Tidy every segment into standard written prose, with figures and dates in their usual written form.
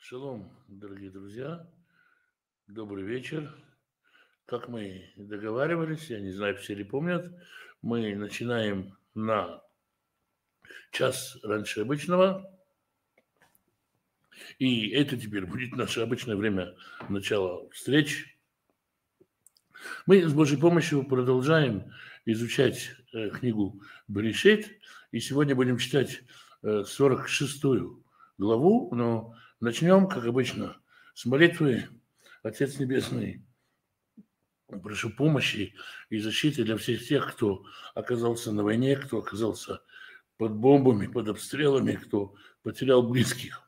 Шалом, дорогие друзья, добрый вечер. Как мы и договаривались, я не знаю, все ли помнят, мы начинаем на час раньше обычного, и это теперь будет наше обычное время начала встреч. Мы с Божьей помощью продолжаем изучать книгу Берешит, и сегодня будем читать 46 главу, но начнем, как обычно, с молитвы. Отец Небесный, прошу помощи и защиты для всех тех, кто оказался на войне, кто оказался под бомбами, под обстрелами, кто потерял близких,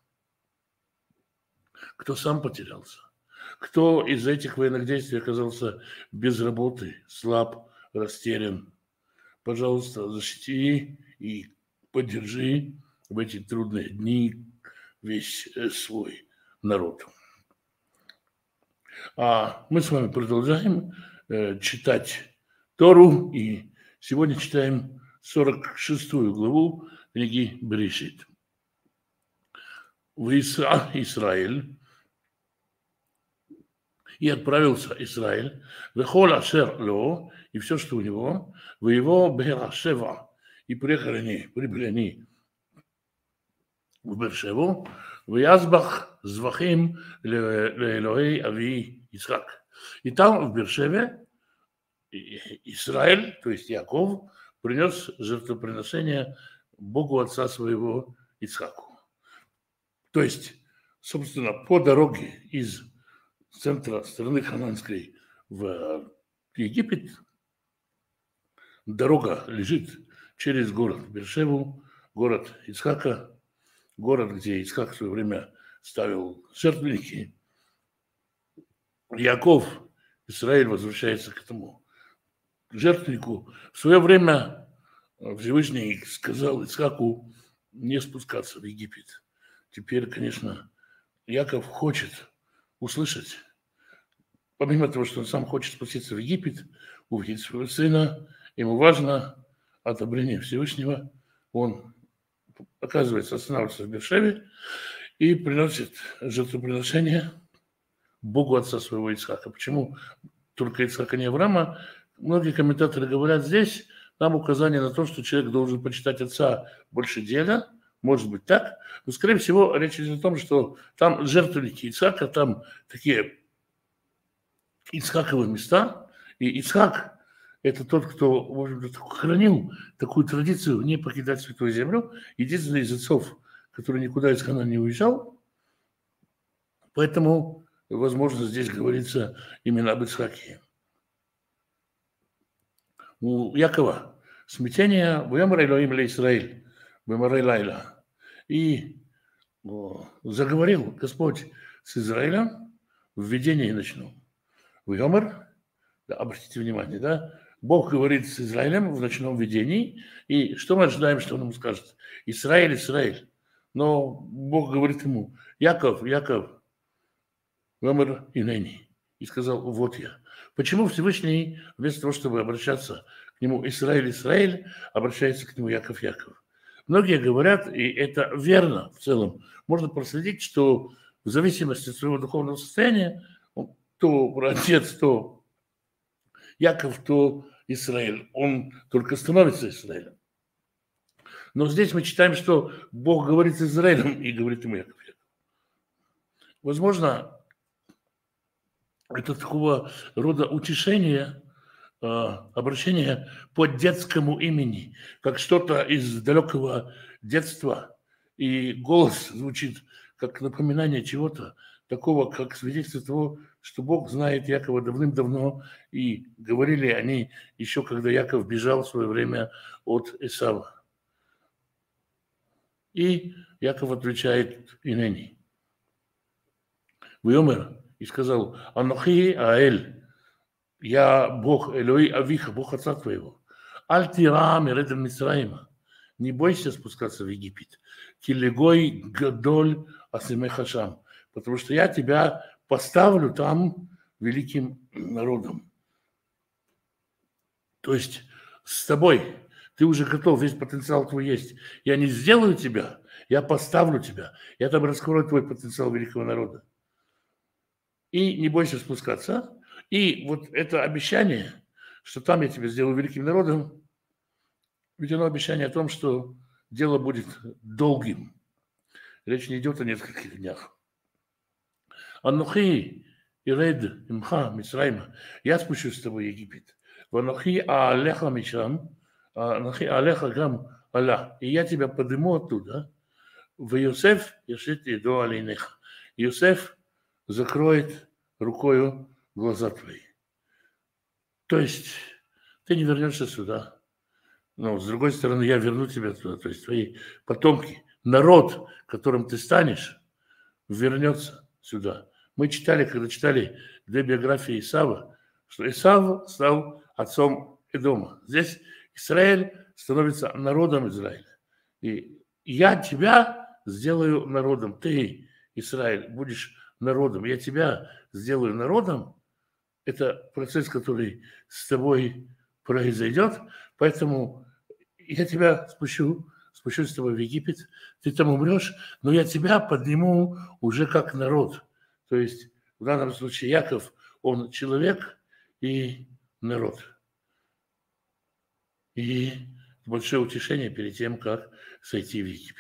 кто сам потерялся, кто из этих военных действий оказался без работы, слаб, растерян. Пожалуйста, защити и поддержи в эти трудные дни весь свой народ. А мы с вами продолжаем читать Тору, и сегодня читаем 46 главу книги Берешит. «Ваисра Исраэль, и отправился Израиль, вехол ашер ло, и все, что у него, в его Бершева, и прибыли они в Бершеву, в Язбах Звахим Леэлоэй Ави Ицхак. И там, в Бершеве, Израиль, то есть Яков, принес жертвоприношение Богу отца своего Ицхаку. То есть, собственно, по дороге из центра страны хананской в Египет дорога лежит через город Бершеву, город Ицхака, город, где Ицхак в свое время ставил жертвенники. Яков, Израиль, возвращается к этому жертвеннику. В свое время Всевышний сказал Ицхаку не спускаться в Египет. Теперь, конечно, Яков хочет услышать, помимо того, что он сам хочет спуститься в Египет, увидеть своего сына, ему важно одобрение Всевышнего. Он, оказывается, останавливается в Бершеве и приносит жертвоприношение Богу отца своего Ицхака. Почему только Ицхака, не Авраама? Многие комментаторы говорят, здесь нам указание на то, что человек должен почитать отца больше дела. Может быть так, но, скорее всего, речь идет о том, что там жертвенники Ицхака, там такие Ицхаковые места, и Ицхак – это тот, кто, в общем-то, хранил такую традицию не покидать Святую Землю, единственный из отцов, который никуда из Ханана не уезжал, поэтому, возможно, здесь говорится именно об Ицхаке. У Якова смятение «Вэмэр Элоим ле Исраэль», «Вэмэр Лайла». И заговорил Господь с Израилем в видении ночном. Вэмэр, да, обратите внимание, да, Бог говорит с Израилем в ночном видении, и что мы ожидаем, что он ему скажет? Израиль, Израиль. Но Бог говорит ему, Яков, Яков, Вэмэр инени. И сказал, вот я. Почему Всевышний, вместо того, чтобы обращаться к нему Израиль, Израиль, обращается к нему Яков, Яков? Многие говорят, и это верно в целом, можно проследить, что в зависимости от своего духовного состояния, то отец, то Яков, то Израиль, он только становится Израилем. Но здесь мы читаем, что Бог говорит с Израилем и говорит ему Яков, Яков. Возможно, это такого рода утешение, обращение по детскому имени, как что-то из далекого детства, и голос звучит как напоминание чего-то такого, как свидетельство того, что Бог знает Якова давным-давно, и говорили они еще, когда Яков бежал в свое время от Исава. И Яков отвечает «Инени». Вайомер, и сказал, «Анохи Аэль, я Бог, Элой Авиха, Бог отца твоего. Аль-Тира Мередем Мисраима. Не бойся спускаться в Египет. Килегой Гадоль Асимехашам. Потому что я тебя поставлю там великим народом». То есть с тобой Ты уже готов, весь потенциал твой есть. Я не сделаю тебя, я поставлю тебя. Я там раскрою твой потенциал великого народа. И не бойся спускаться. И вот это обещание, что там я тебя сделаю великим народом, ведь оно обещание о том, что дело будет долгим. Речь не идет о нескольких днях. Анухи иред имха Мицрайма. Я спущусь с тобой в Египет. Ванухи аалеха мишам. Анухи аалеха гам Аллах. И я тебя подниму оттуда. В Йосеф яшит еду алейнеха. Йосеф закроет рукою глаза твои. То есть ты не вернешься сюда. Но, с другой стороны, я верну тебя туда. То есть твои потомки, народ, которым ты станешь, вернется сюда. Мы читали, когда читали две биографии Исава, что Исав стал отцом Эдома. Здесь Израиль становится народом Израиля. И я тебя сделаю народом. Ты, Израиль, будешь народом. Я тебя сделаю народом. Это процесс, который с тобой произойдет. Поэтому я тебя спущусь с тобой в Египет. Ты там умрешь, но я тебя подниму уже как народ. То есть в данном случае Яков, он человек и народ. И большое утешение перед тем, как сойти в Египет.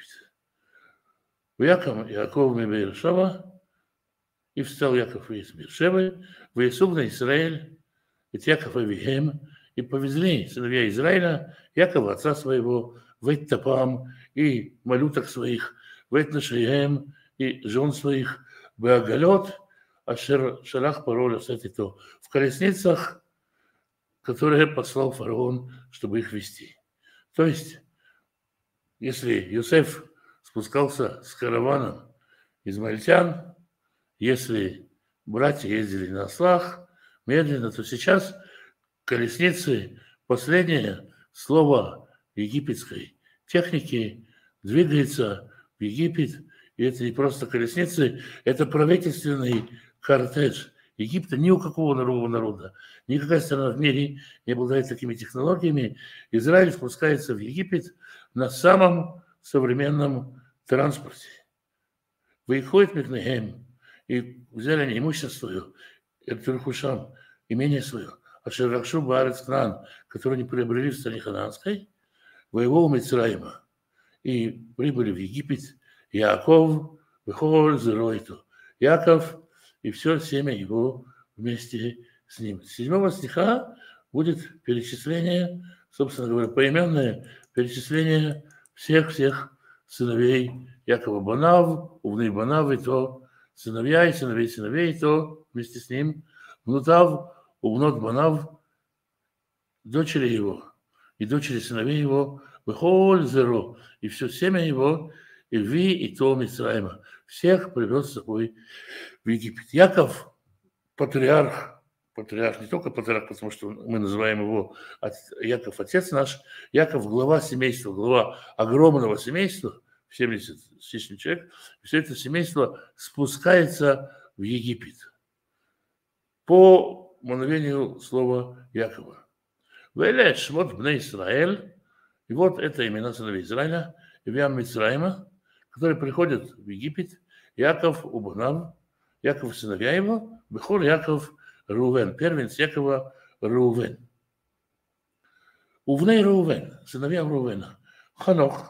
Яков Мебеершава, и встал Яков из Бершевы, выесуг на Израиль, и Яков Авихем, и повезли сыновья Израиля, Якова, отца своего, в Эйт-Тапам, и малюток своих, в Эйт-Нашием, и жен своих, в Агалет, Ашер Шалах Пароля, в колесницах, которые послал фараон, чтобы их вести. То есть, если Йосеф спускался с караваном измаильтян, если братья ездили на ослах медленно, то сейчас колесницы, последнее слово египетской техники, двигается в Египет. И это не просто колесницы, это правительственный кортеж Египта. Ни у какого другого народа, никакая страна в мире не обладает такими технологиями. Израиль спускается в Египет на самом современном транспорте. Выходит Микнехем, и взяли они имущество свое, Эртюрхушам, имение свое, Ашерракшу Баарец Кнаан, которое они приобрели в стране Ханаанской, воевал Мицраима, и прибыли в Египет Яаков, Вехоль Зеройту, Яков и все семя его вместе с ним. С 7 стиха будет перечисление, собственно говоря, поименное перечисление всех сыновей Якова Банав, Увны Банав, и то сыновья и сыновей, и то вместе с ним Внутав, Увнот Банав, дочери его и дочери сыновей его, Бехоль Зеро, и все семя его, и Ви, и то Мицраима. Всех привез с собой в Египет. Яков, патриарх, не только патриарх, потому что мы называем его Яков, отец наш, Яков, глава семейства, глава огромного семейства, 70 с лишним человек, все это семейство спускается в Египет по мановению слова Якова. Веле Шмот Бней Исраэль, и вот это имена сыновей Израиля, Ивиам Мицраима, которые приходят в Египет, Яков Убанав, Яков сыновья его, Бехор Яков Рувен, первенец Якова Рувен. Увней Рувен, сыновья Рувена, Ханох,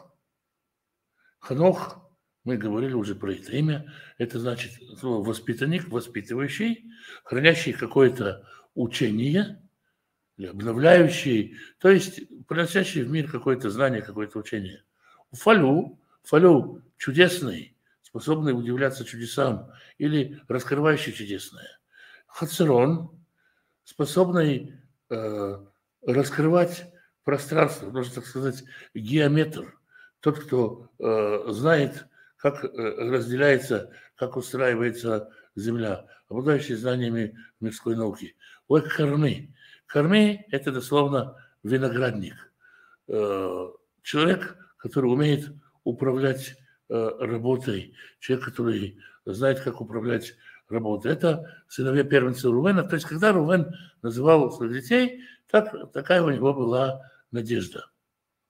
мы говорили уже про это имя, это значит слово воспитанник, воспитывающий, хранящий какое-то учение, обновляющий, то есть приносящий в мир какое-то знание, какое-то учение. Фалю чудесный, способный удивляться чудесам или раскрывающий чудесное. Хацерон, способный раскрывать пространство, можно так сказать, геометр. Тот, кто знает, как разделяется, как устраивается земля, обладающий знаниями мирской науки. Ой, Карми. Карми – это дословно виноградник. Человек, который умеет управлять работой, человек, который знает, как управлять работой. Это сыновья первенца Рувена. То есть, когда Рувен называл своих детей, такая у него была надежда.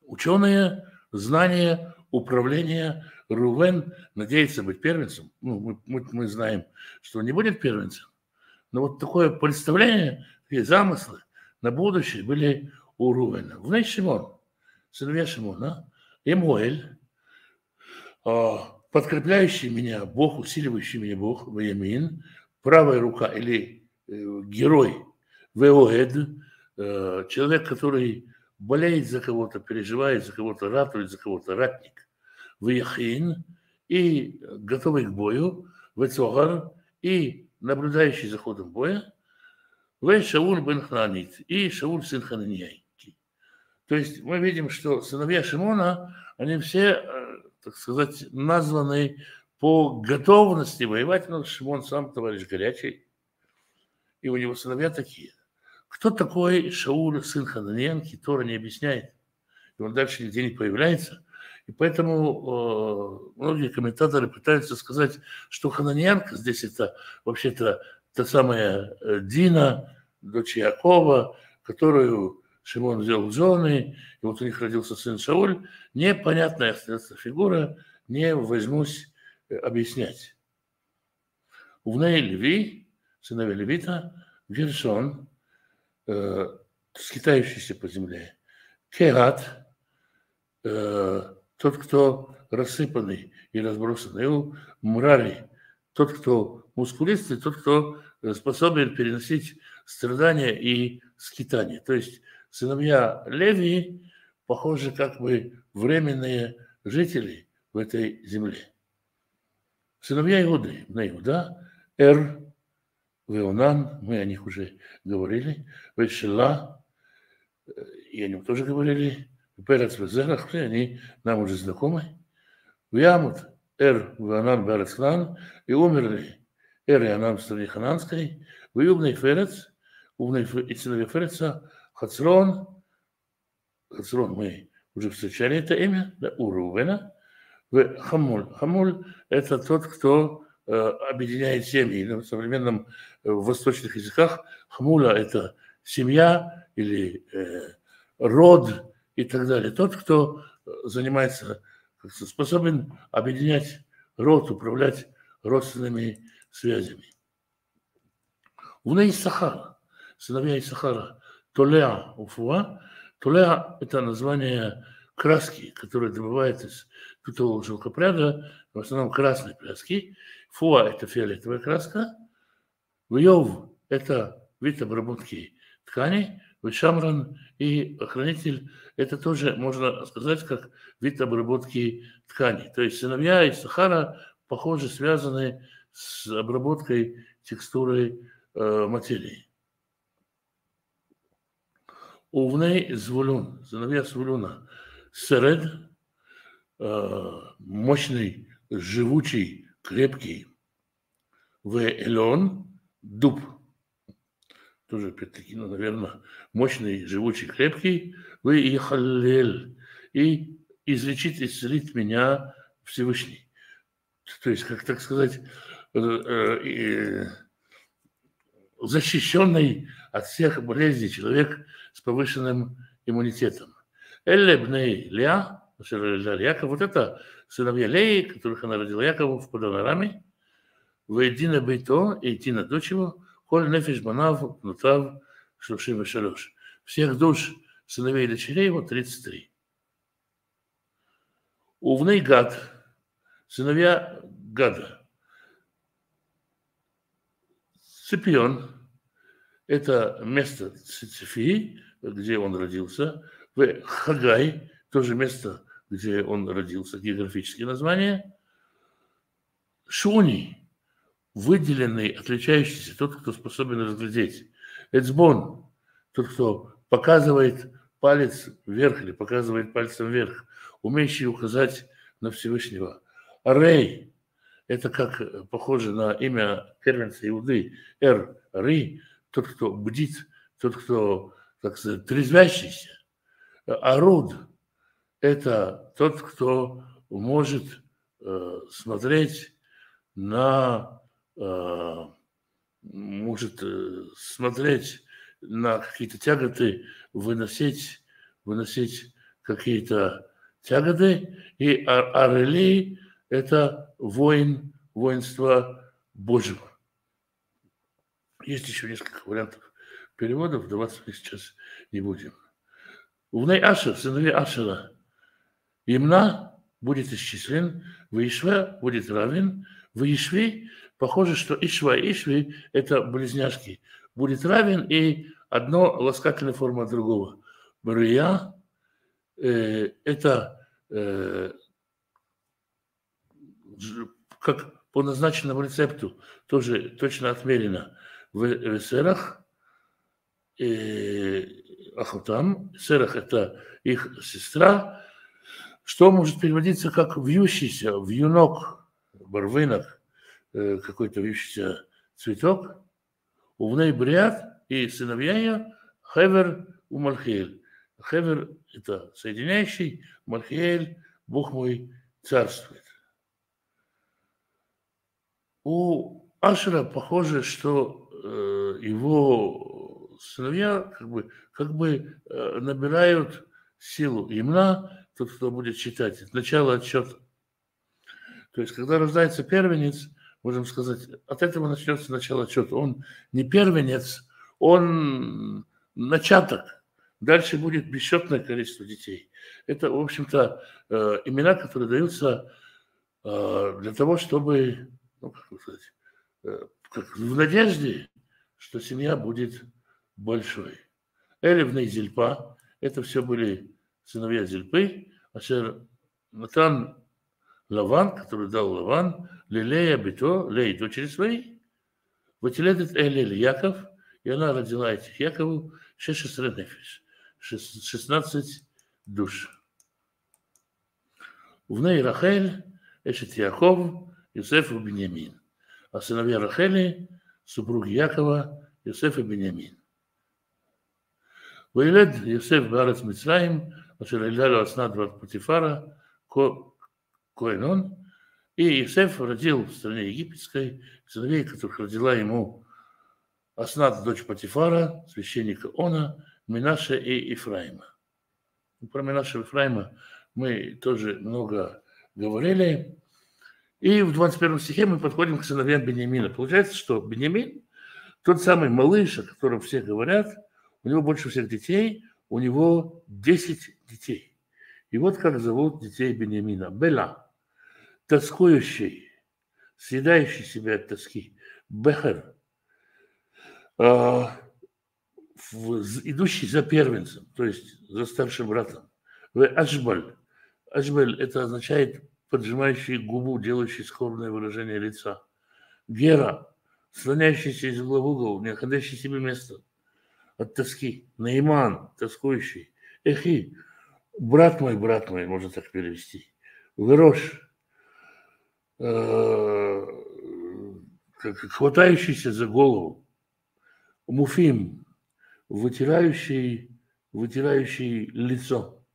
Ученые, знания, управление. Рувен надеется быть первенцем. Ну, мы знаем, что он не будет первенцем. Но вот такое представление, такие замыслы на будущее были у Рувена. Вней Шимон, сыновья Шимона, Эмуэль, подкрепляющий меня Бог, усиливающий меня Бог, Ваямин, правая рука или герой, Веоэд, человек, который болеет за кого-то, переживает за кого-то, ратует за кого-то, ратник, Ваяхин, и готовый к бою, Вецогар, и наблюдающий за ходом боя, Шауль бен Хананит, и Шауль сын Хананиянки. То есть мы видим, что сыновья Шимона, они все, так сказать, названы по готовности воевать, но Шимон сам товарищ горячий, и у него сыновья такие. Кто такой Шауль, сын Хананиянки, Тора не объясняет. И он дальше нигде не появляется. И поэтому многие комментаторы пытаются сказать, что Хананиянка здесь это вообще-то та самая Дина, дочь Якова, которую Шимон взял в жены, и вот у них родился сын Шауль. Непонятная фигура, не возьмусь объяснять. Увней Леви, сыновья Левита, Гершон, скитающийся по земле, Кеат, тот, кто рассыпанный и разбросанный, Мрари, тот, кто мускулистый, тот, кто способен переносить страдания и скитания. То есть сыновья Леви похожи как бы временные жители в этой земле. Сыновья Иуды, на Иуда, Эр, Веонан, мы о них уже говорили, Вешела, и о нем тоже говорили, Перец Везерах, они нам уже знакомы. Виамут, Эр, Веонан, Берец Ханан, и умерли Эр и Анан в стране Хананской, Виубный Ферец, и сыновья Фереца, Хацрон мы уже встречали это имя, да, у Рувена, Хамуль. Хамуль – это тот, кто объединяет семьи. В современном в восточных языках Хамуля – это семья или род и так далее. Тот, кто занимается, способен объединять род, управлять родственными связями. У Исахара, сыновья Исахара, Толеа Уфуа. Толеа – это название краски, которая добывается из тутового шелкопряда, в основном красной краски. Фуа – это фиолетовая краска. Вьев – это вид обработки ткани. Шамран и хранитель – это тоже, можно сказать, как вид обработки ткани. То есть сыновья Исахара, похоже, связаны с обработкой текстуры материи. Увней Звулун, сыновья Звулуна, Серед, мощный, живучий, крепкий, Элон, дуб, тоже, опять-таки, наверное, мощный, живучий, крепкий, Ихаллель, и излечит, исцелит меня Всевышний. То есть, как так сказать, защищенный от всех болезней человек с повышенным иммунитетом. Эллебней Леа, Яков, вот это сыновья Леи, которых она родила Якову в Паданараме, Вейдина Бейто, и Дина дочь его, Коль Нефиш Банав, Нутав, Шлушим и Шалош. Всех душ сыновей и дочерей его 33. Увней Гад, сыновья Гада. Ципион – это место Цифии, где он родился. Хагай – тоже место, где он родился, географические названия. Шуни – выделенный, отличающийся, тот, кто способен разглядеть. Эцбон – тот, кто показывает палец вверх или показывает пальцем вверх, умеющий указать на Всевышнего. Арей – это как похоже на имя первенца Иуды. Ри – тот, кто бдит, тот, кто, так сказать, трезвящийся. Аруд – это тот, кто может смотреть на какие-то тяготы, выносить какие-то тяготы, и Арели – это воин, воинство Божьего. Есть еще несколько вариантов переводов, вдаваться мы сейчас не будем. Увней Ашер, сыновей Ашера, Имна будет исчислен, Ваишва будет равен, Ваишви, похоже, что Ишва и Ишви – это близняшки, будет равен, и одно ласкательная форма от другого. Бария это как по назначенному рецепту, тоже точно отмерено в Серах, Ахутам. Серах – это их сестра, что может переводиться как вьющийся, вьюнок, барвинок, какой-то вьющийся цветок. Увней Бриат и сыновья ее Хевер у Малхиэль. Хевер – это соединяющий, Малхиэль – Бог мой царствует. У Ашера похоже, что его сыновья как бы набирают силу. Имна, тот, кто будет читать, это начало отсчета. То есть, когда рождается первенец, можем сказать, от этого начнется начало отсчета. Он не первенец, он начаток. Дальше будет бесчетное количество детей. Это, в общем-то, имена, которые даются для того, чтобы, ну, как сказать, как в надежде, что семья будет большой. Элевна и Зильпа – это все были сыновья Зильпы, Ашер Натан Лаван, который дал Лаван, Лилея Бето, Лей, дочери своей, Ватиледет Элель Яков, и она родила этих Якову 16 душ. В ней Рахель, Эшет Яков, Йосеф и Беньямин. А сыновья Рахели, супруги Якова, Йосеф и Беньямин. Ваилед Йосеф Барец Мицраим, Ашер Элялю Аснат Бат Патифара, Коэнон, и Йосеф родил в стране египетской сыновей, которых родила ему Аснат, дочь Патифара, священника Она, Минаша и Ифраима. Про Минаша и Ифраима мы тоже много говорили. И в 21 стихе мы подходим к сыновьям Беньямина. Получается, что Беньямин, тот самый малыш, о котором все говорят, у него больше всех детей, у него 10 детей. И вот как зовут детей Беньямина. Бела, тоскующий, съедающий себя от тоски. Бехер, идущий за первенцем, то есть за старшим братом. Ашбаль. Ашбаль – это означает поджимающий губу, делающий скорбное выражение лица. Гера, слоняющийся из угла в угол, не находящий себе места от тоски. Наиман, тоскующий. Эхи, брат мой, можно так перевести. Верош, хватающийся за голову. Муфим, вытирающий лицо,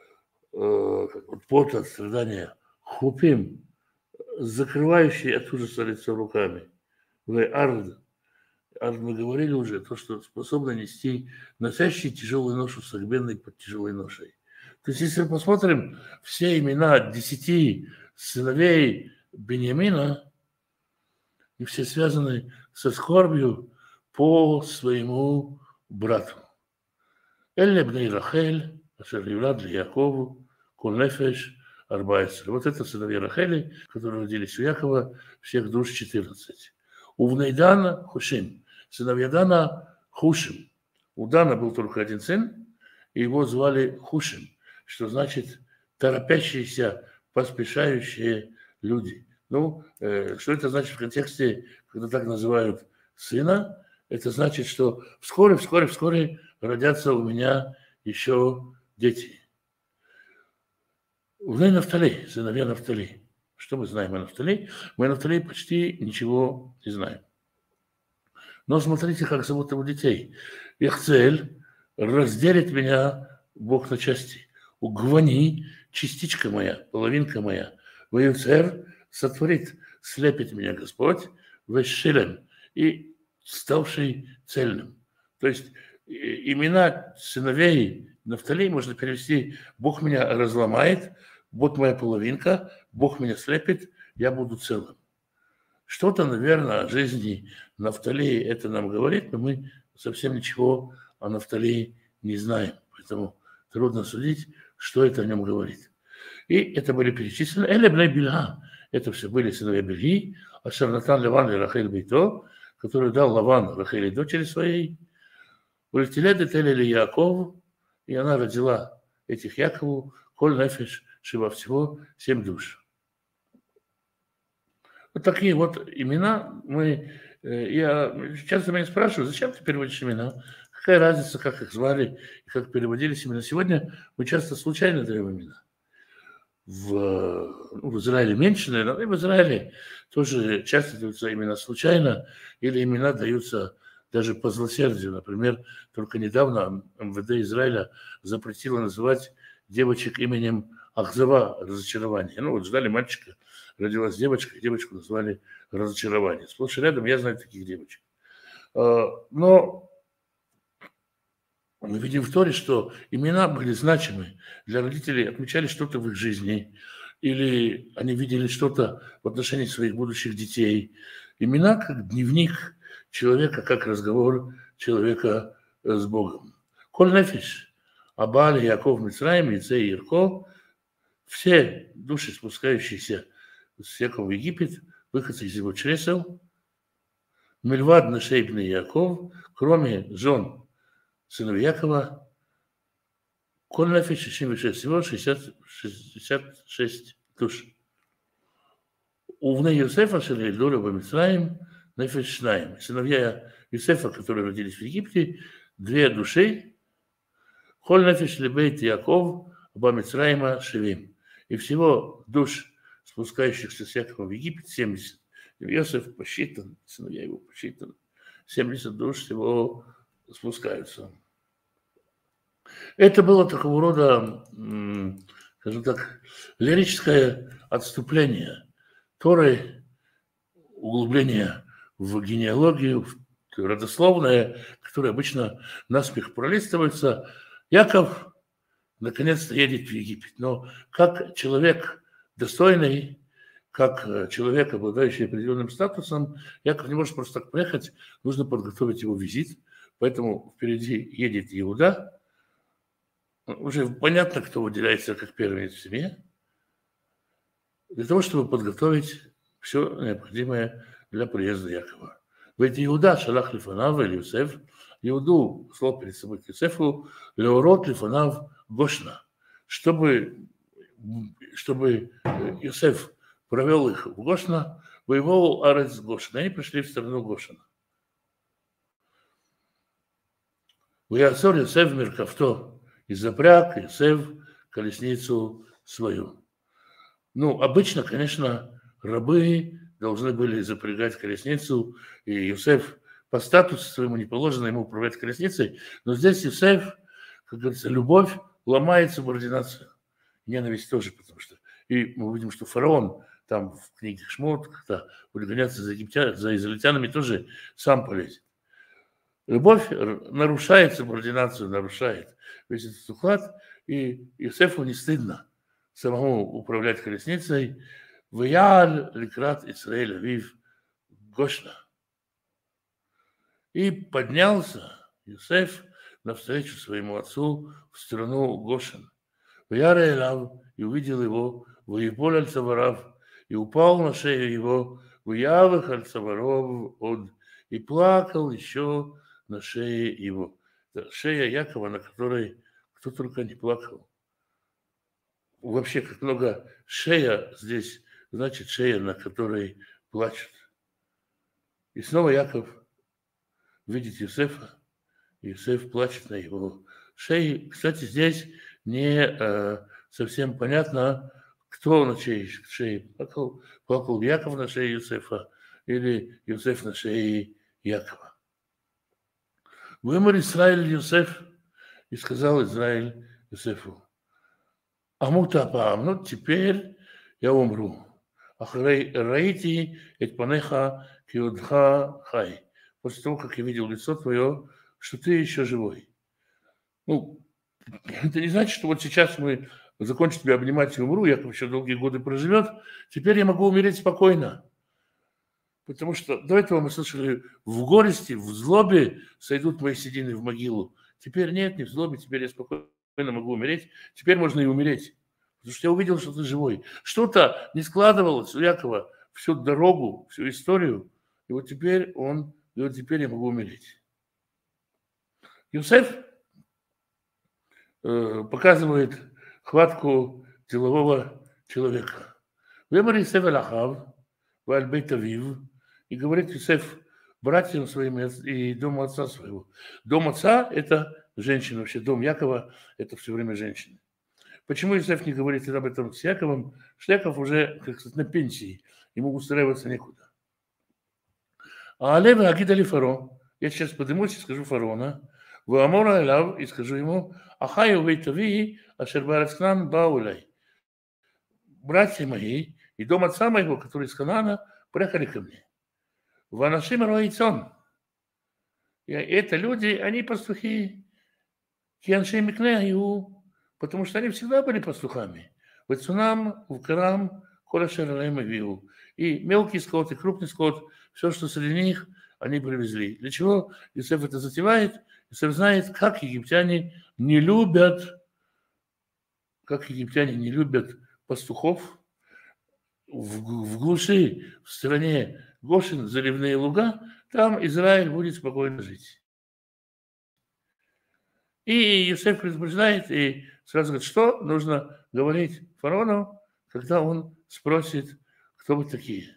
пот от страдания. Хупим, закрывающий от ужаса лицо руками. Ард мы говорили уже, то, что способно нести, носящий тяжелую ношу, согбенный под тяжелой ношей. То есть, если мы посмотрим все имена 10 сыновей Беньямина, и все связаны со скорбью по своему брату. Эль бней Рахель, ашер юлад ли Якову, кол нефеш, арбаэсер. Вот это сыновья Рахели, которые родились у Якова, всех душ 14. У Внейдана Хушим, сыновья Дана Хушим. У Дана был только один сын, и его звали Хушим, что значит торопящиеся, поспешающие люди. Ну, что это значит в контексте, когда так называют сына? Это значит, что вскоре родятся у меня еще дети. Вней Нафтали, сыновья Нафтали. Что мы знаем о Нафтали? Мы о Нафтали почти ничего не знаем. Но смотрите, как зовут его детей. Яхцель, разделит меня Бог на части. Угвани, частичка моя, половинка моя. Ваюцер, сотворит, слепит меня Господь. Вешилем, и ставший цельным. То есть имена сыновей Нафтали можно перевести «Бог меня разломает, вот моя половинка, Бог меня слепит, я буду целым». Что-то, наверное, о жизни Нафтали это нам говорит, но мы совсем ничего о Нафтали не знаем. Поэтому трудно судить, что это о нем говорит. И это были перечислены. Эле бней Бильга. Это все были сыновья Бельги. Ашер натан Лаван и Рахель Бейто, который дал Лаван Рахели дочери своей. Улетеледы телели Яков, и она родила этих Якову, коль нефиш, шива всего 7 душ. Вот такие вот имена. Я часто меня спрашивают, зачем ты переводишь имена? Какая разница, как их звали и как переводились имена? Сегодня мы часто случайно даем имена. В Израиле меньше, наверное, и в Израиле тоже часто даются имена случайно, или имена даются даже по злосердию. Например, только недавно МВД Израиля запретило называть девочек именем Ахзава, разочарование. Вот ждали мальчика, родилась девочка, и девочку назвали разочарование. Сплошь и рядом я знаю таких девочек. Но мы видим в Торе, что имена были значимы для родителей, отмечали что-то в их жизни, или они видели что-то в отношении своих будущих детей. Имена как дневник человека, как разговор человека с Богом. Коль нефиш, Абаль, Яков, Мицраим, Яцей, Ирко, все души, спускающиеся с Якова в Египет, выходцы из его чресел, Мельвад, Нашейбный Яков, кроме жен сыновей Якова, коль нефиш 66, всего 66 душ. Увны Йосефа, шели Доля Бамицраим, нефиш шнаим. Сыновья Йосефа, которые родились в Египте, 2 души, коль нефиш лебейт Яков, Бамицраима шевим. И всего душ, спускающихся с Якова в Египет, 70. Йосеф посчитан, сыновья его посчитаны. 70 душ всего спускаются. Это было такого рода, скажем так, лирическое отступление Торы, углубление в генеалогию, родословное, которое обычно наспех пролистывается. Яков наконец-то едет в Египет. Но как человек достойный, как человек, обладающий определенным статусом, Яков не может просто так приехать, нужно подготовить его визит. Поэтому впереди едет Иуда. Уже понятно, кто выделяется как первенец в семье, для того, чтобы подготовить все необходимое для приезда Якова. Ведь Иуда шалах лифанав или Юсеф, Иуду слал перед собой к Юсефу, леорот лифанав гошна, чтобы Юсеф провел их в Гошна, воевал арец Гошна, и они пришли в сторону Гошина. Ваяцор Юсеф меркавто, и запряг Юсеф колесницу свою. Обычно, конечно, рабы должны были запрягать колесницу, и Юсеф по статусу своему не положено ему управлять колесницей, но здесь Юсеф, как говорится, любовь ломает субординацию. Ненависть тоже, потому что... И мы видим, что фараон там в книге Шмот, когда будет гоняться за израильтянами, тоже сам полезет. Любовь нарушает субординацию, нарушает весь этот уклад, и Иосифу не стыдно самому управлять колесницей. Ваял ликрат Исраэль Авив Гошна. И поднялся Иосиф навстречу своему отцу в страну Гошен. Ваяра Элав, и увидел его, воевол аль-Цаварав, и упал на шею его, ваявых аль-Цаваров от, и плакал еще на шее его. Это шея Якова, на которой кто только не плакал. Вообще, как много шея здесь, значит шея, на которой плачут. И снова Яков видит Юсефа, и Юсеф плачет на его шее. Кстати, здесь не совсем понятно, кто на чьей шее плакал. Плакал Яков на шее Юсефа или Юсеф на шее Якова. Вымер Исраиль Юсеф, и сказал Израиль Юсефу: Амута апаам, теперь я умру. Ахрей раити эт панеха киудха хай. После того, как я видел лицо твое, что ты еще живой. Это не значит, что вот сейчас мы закончим тебя обнимать и умру, Яков еще долгие годы проживет, теперь я могу умереть спокойно. Потому что до этого мы слышали, в горести, в злобе сойдут мои седины в могилу. Теперь нет, не в злобе, теперь я спокойно могу умереть. Теперь можно и умереть. Потому что я увидел, что ты живой. Что-то не складывалось у Якова всю дорогу, всю историю. И вот теперь я могу умереть. Юсеф показывает хватку делового человека. Вемари Севелахав, Вальбейт Авив, и говорит Юсеф братьям своим и дому отца своего. Дом отца – это женщина, вообще дом Якова – это все время женщины. Почему Юсеф не говорит об этом с Яковом? Что Яков уже, как сказать, на пенсии, ему устраиваться некуда. А Лева Агидали Фаро, я сейчас поднимусь и скажу фараона, Ваамора Элав, и скажу ему, Ахаю Вейтави, Ашербарацкнан Баулай. Братья мои и дом отца моего, который из Ханаана, приехали ко мне. Ванашим Роицон. Это люди, они пастухи. Кианшей Микнею, потому что они всегда были пастухами. В Цунам, в Карам, Колашералем и Виу. И мелкий скот, и крупный скот, все, что среди них, они привезли. Для чего Иосиф это затевает? Иосиф знает, как египтяне не любят пастухов. В глуши, в стране Гошин, заливные луга, там Израиль будет спокойно жить. И Иосиф предупреждает и сразу говорит, что нужно говорить фараону, когда он спросит, кто вы такие.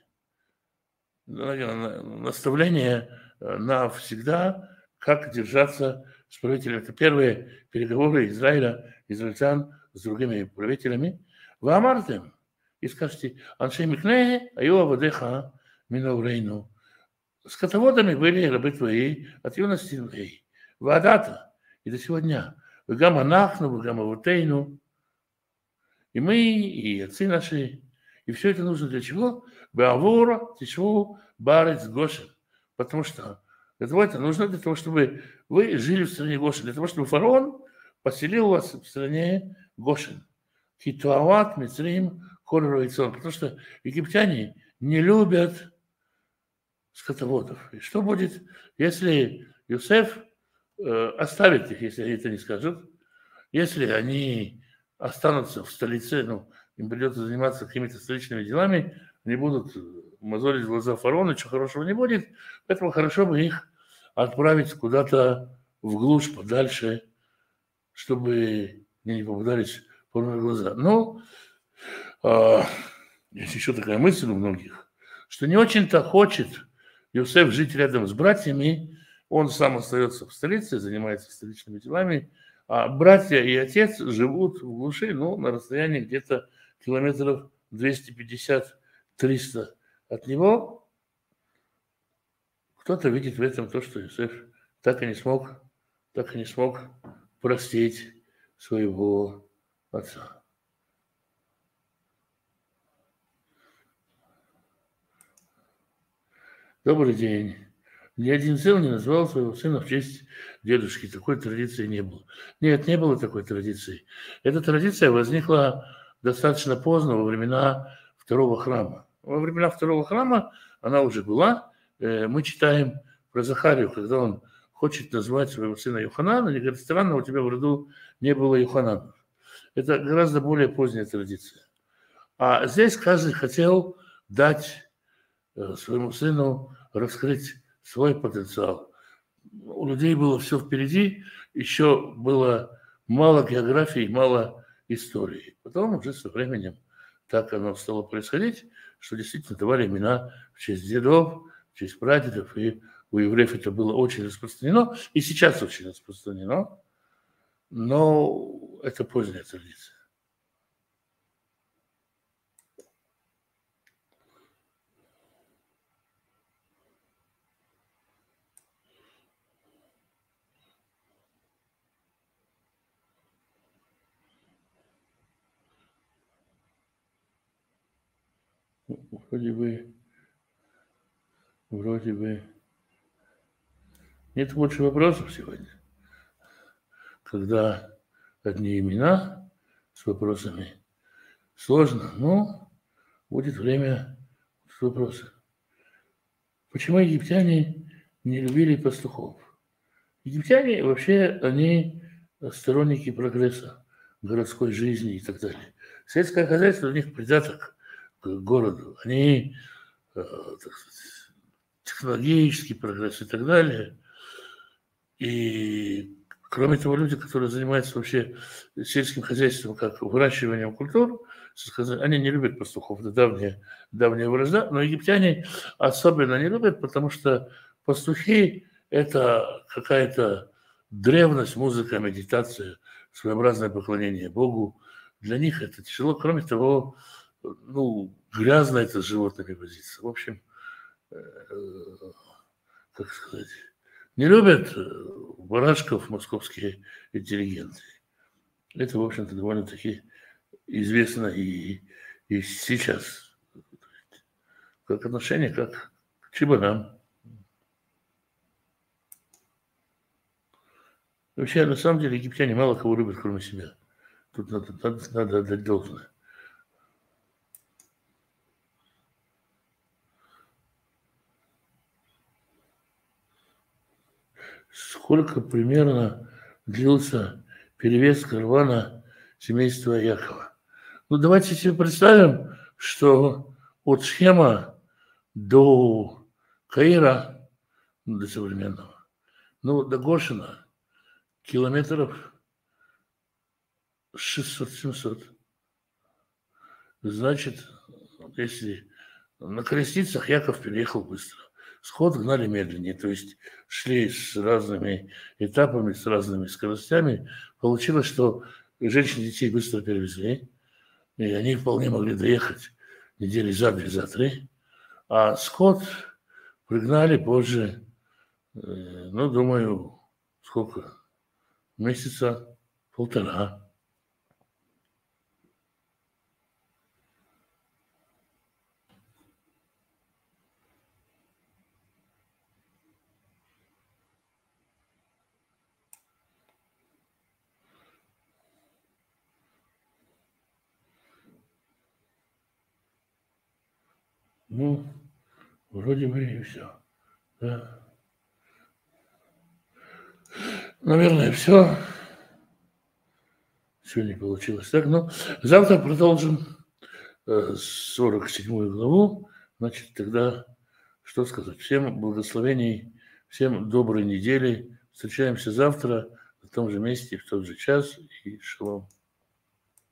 Наставление навсегда, как держаться с правителем. Это первые переговоры израильтян с другими правителями. Вы амартем и скажете, аншей микне, аю авадеха минаурейну. Скотоводами были рабы твои от юности твоей. Вадата. И до сегодня. Вегама нахну, вегама вутейну. И мы, и отцы наши. И все это нужно для чего? Беавура, тишву, барец, гошен. Потому что для того это нужно для того, чтобы вы жили в стране Гошен. Для того, чтобы фараон поселил вас в стране Гошен. Хитуават, Мицрим, Хоррор и Цон. Потому что египтяне не любят скотоводов. И что будет, если Иосиф оставит их, если они это не скажут, если они останутся в столице, им придется заниматься какими-то столичными делами, они будут мозолить глаза фараона, ничего хорошего не будет, поэтому хорошо бы их отправить куда-то в глушь, подальше, чтобы мне не попадались полные глаза. Но есть еще такая мысль у многих, что не очень-то хочет Иосиф жить рядом с братьями, он сам остается в столице, занимается столичными делами, а братья и отец живут в глуши, на расстоянии где-то километров 250-300 от него. Кто-то видит в этом то, что Иосиф так и не смог простить своего отца. Добрый день. Ни один сын не назвал своего сына в честь дедушки. Такой традиции не было. Нет, не было такой традиции. Эта традиция возникла достаточно поздно, во времена Второго храма. Во времена Второго храма она уже была. Мы читаем про Захарию, когда он хочет назвать своего сына Йоханана, и говорит, странно, у тебя в роду не было Йоханана. Это гораздо более поздняя традиция. А здесь каждый хотел дать своему сыну раскрыть свой потенциал. У людей было все впереди, еще было мало географии, мало истории. Потом уже со временем так оно стало происходить, что действительно давали имена в честь дедов, в честь прадедов, и у евреев это было очень распространено, и сейчас очень распространено, но это поздняя традиция. Вроде бы нет больше вопросов сегодня. Когда одни имена с вопросами. Сложно, но будет время с вопросом. Почему египтяне не любили пастухов? Египтяне вообще, они сторонники прогресса, городской жизни и так далее. Сельское хозяйство у них придаток к городу. Они, так сказать, технологический прогресс и так далее. И, кроме того, люди, которые занимаются вообще сельским хозяйством, как выращиванием культур, они не любят пастухов. Это давняя вражда. Но египтяне особенно не любят, потому что пастухи – это какая-то древность, музыка, медитация, своеобразное поклонение Богу. Для них это тяжело. Кроме того, грязно это с животными возиться. В общем, как сказать, не любят барашков московские интеллигенты. Это, в общем-то, довольно-таки известно и сейчас. Как отношение, как к чебанам. Вообще, на самом деле, египтяне мало кого любят, кроме себя. Тут надо отдать должное. Сколько примерно длился перевес каравана семейства Якова? Давайте себе представим, что от Шхема до Каира, до современного, до Гошина километров 600-700. Значит, если на колесницах Яков переехал быстро. Сход гнали медленнее, то есть шли с разными этапами, с разными скоростями. Получилось, что женщин и детей быстро перевезли, и они вполне могли доехать недели за 2, за 3. А скот пригнали позже, думаю, сколько? Месяца 1,5. Вроде бы и все. Да. Наверное, все. Сегодня получилось так. Завтра продолжим 47 главу. Значит, тогда что сказать? Всем благословений, всем доброй недели. Встречаемся завтра в том же месте, в тот же час. И шалом.